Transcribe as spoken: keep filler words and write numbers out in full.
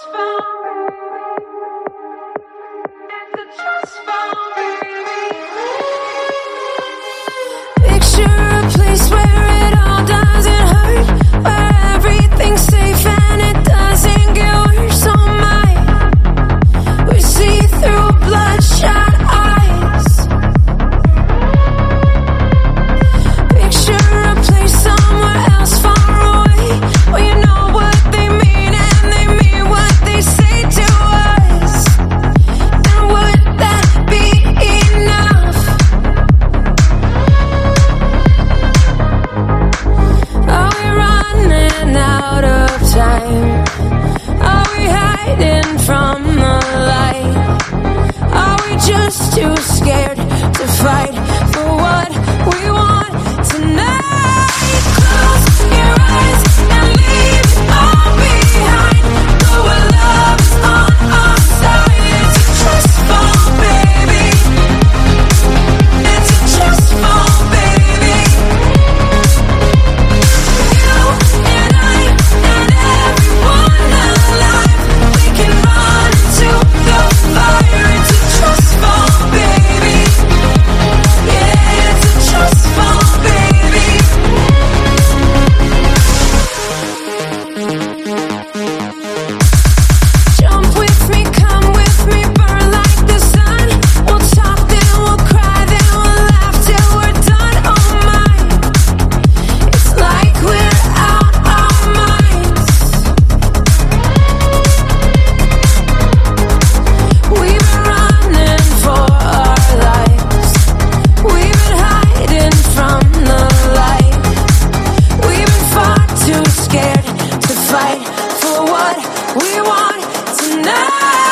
Too scared to fight for what we want tonight. Close your eyes and leave it all behind. Know our love is on our side. It's a trust fall, baby. It's a trust fall, baby. You and I and everyone alive, we can run into the fire. It's a trust fall. Fight for what we want tonight.